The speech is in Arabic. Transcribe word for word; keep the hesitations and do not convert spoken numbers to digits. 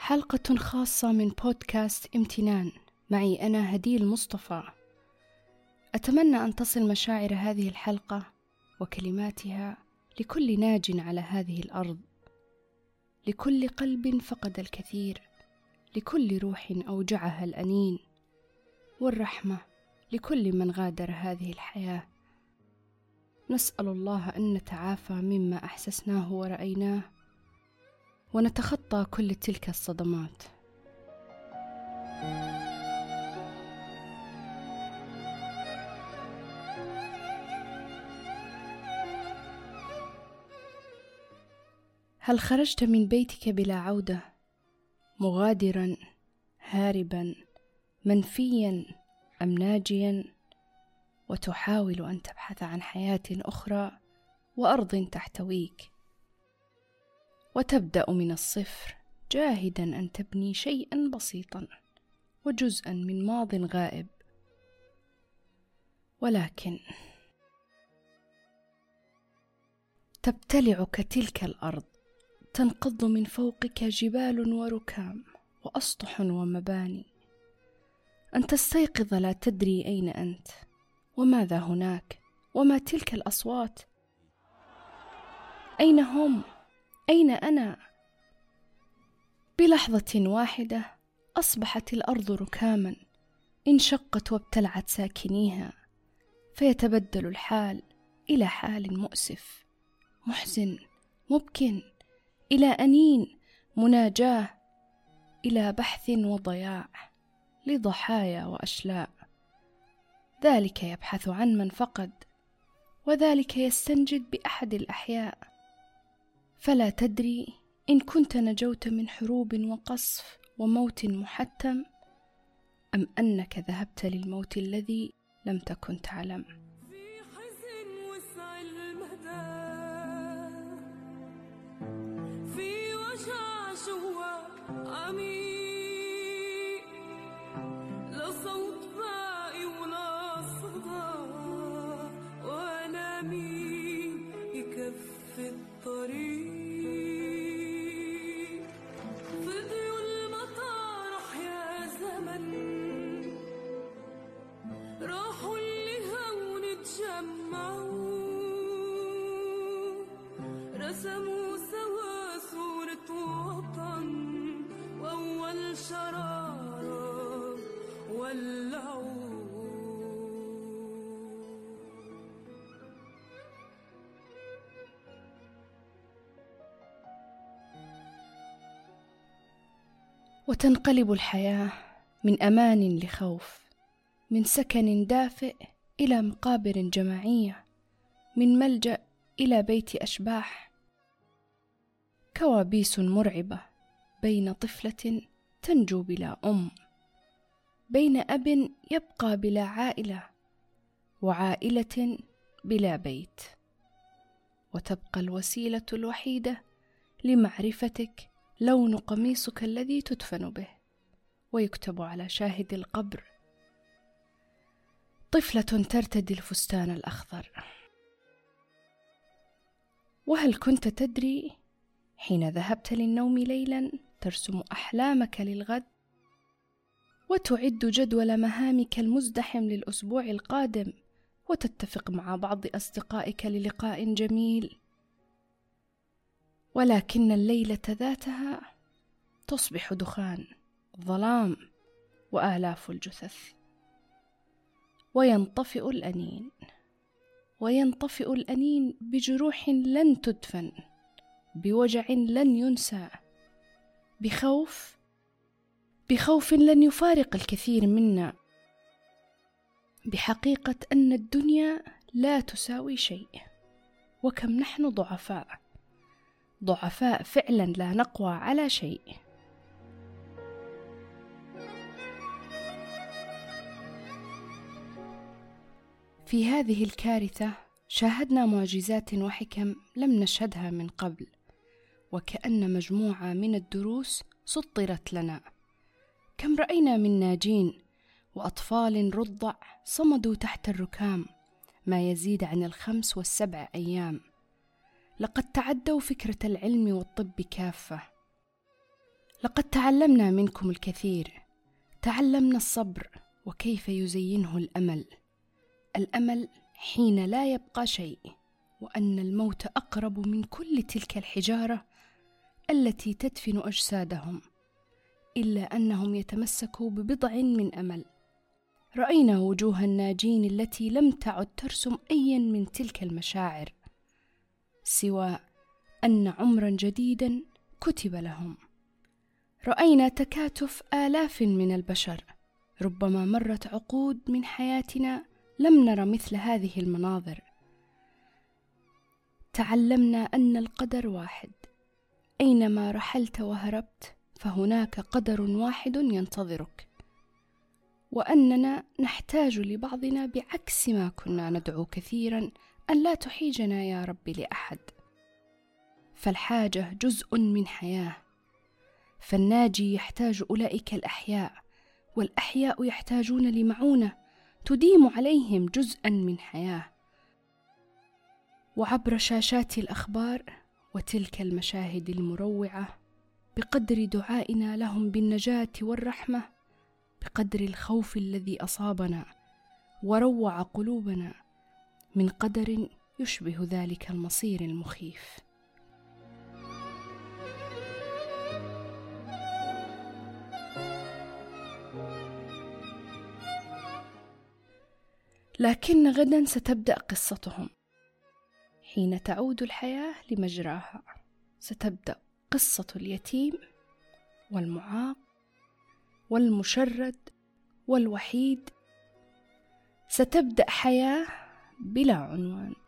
حلقة خاصة من بودكاست امتنان معي أنا هديل مصطفى. أتمنى أن تصل مشاعر هذه الحلقة وكلماتها لكل ناج على هذه الأرض، لكل قلب فقد الكثير، لكل روح أوجعها الأنين، والرحمة لكل من غادر هذه الحياة. نسأل الله أن نتعافى مما أحسسناه ورأيناه، ونتخطى كل تلك الصدمات. هل خرجت من بيتك بلا عودة، مغادرا، هاربا، منفيا أم ناجيا، وتحاول أن تبحث عن حياة أخرى وأرض تحتويك، وتبدأ من الصفر جاهدا أن تبني شيئا بسيطا وجزءا من ماض غائب، ولكن تبتلعك تلك الأرض، تنقض من فوقك جبال وركام وأسطح ومباني، أن تستيقظ لا تدري أين أنت وماذا هناك وما تلك الأصوات، أين هم؟ أين أنا؟ بلحظة واحدة أصبحت الأرض ركاما، انشقت وابتلعت ساكنيها، فيتبدل الحال إلى حال مؤسف، محزن، مبكٍ، إلى أنين، مناجاة، إلى بحث وضياع، لضحايا وأشلاء. ذلك يبحث عن من فقد، وذلك يستنجد بأحد الأحياء، فلا تدري إن كنت نجوت من حروب وقصف وموت محتم، أم أنك ذهبت للموت الذي لم تكن تعلم. في حزن وسع المدى، في وجع شواق عميق، لا صوت باقي ولا صدى، وأنا مين يكفي الطريق. فضيوا المطارح يا زمن، راحوا اللي هون تجمعوا، رسموا سوا صورة وطن، وأول شرارة ولعوا. وتنقلب الحياة من أمان لخوف، من سكن دافئ إلى مقابر جماعية، من ملجأ إلى بيت أشباح. كوابيس مرعبة بين طفلة تنجو بلا أم، بين أب يبقى بلا عائلة، وعائلة بلا بيت، وتبقى الوسيلة الوحيدة لمعرفتك لون قميصك الذي تدفن به، ويكتب على شاهد القبر: طفلة ترتدي الفستان الأخضر. وهل كنت تدري حين ذهبت للنوم ليلا ترسم أحلامك للغد، وتعد جدول مهامك المزدحم للأسبوع القادم، وتتفق مع بعض أصدقائك للقاء جميل، ولكن الليلة ذاتها تصبح دخان، ظلام، وآلاف الجثث، وينطفئ الأنين، وينطفئ الأنين بجروح لن تدفن، بوجع لن ينسى، بخوف بخوف لن يفارق الكثير منا، بحقيقة أن الدنيا لا تساوي شيء، وكم نحن ضعفاء، ضعفاء فعلا، لا نقوى على شيء. في هذه الكارثة شاهدنا معجزات وحكم لم نشهدها من قبل، وكأن مجموعة من الدروس سطرت لنا. كم رأينا من ناجين وأطفال رضع صمدوا تحت الركام ما يزيد عن الخمس والسبع أيام، لقد تعدوا فكرة العلم والطب كافة. لقد تعلمنا منكم الكثير، تعلمنا الصبر وكيف يزينه الأمل، الأمل حين لا يبقى شيء، وأن الموت أقرب من كل تلك الحجارة التي تدفن أجسادهم، إلا أنهم يتمسكوا ببضع من أمل. رأينا وجوه الناجين التي لم تعد ترسم أيا من تلك المشاعر، سوى أن عمرا جديدا كتب لهم. رأينا تكاتف آلاف من البشر، ربما مرت عقود من حياتنا لم نر مثل هذه المناظر. تعلمنا أن القدر واحد، أينما رحلت وهربت فهناك قدر واحد ينتظرك، وأننا نحتاج لبعضنا بعكس ما كنا ندعو كثيرا أن لا تحيجنا يا رب لأحد. فالحاجة جزء من حياة، فالناجي يحتاج أولئك الأحياء، والأحياء يحتاجون لمعونة تديم عليهم جزءا من حياة. وعبر شاشات الأخبار وتلك المشاهد المروعة، بقدر دعائنا لهم بالنجاة والرحمة، بقدر الخوف الذي أصابنا وروع قلوبنا من قدر يشبه ذلك المصير المخيف. لكن غدا ستبدأ قصتهم، حين تعود الحياة لمجراها ستبدأ قصة اليتيم والمعاق والمشرد والوحيد، ستبدأ حياة بلا عنوان.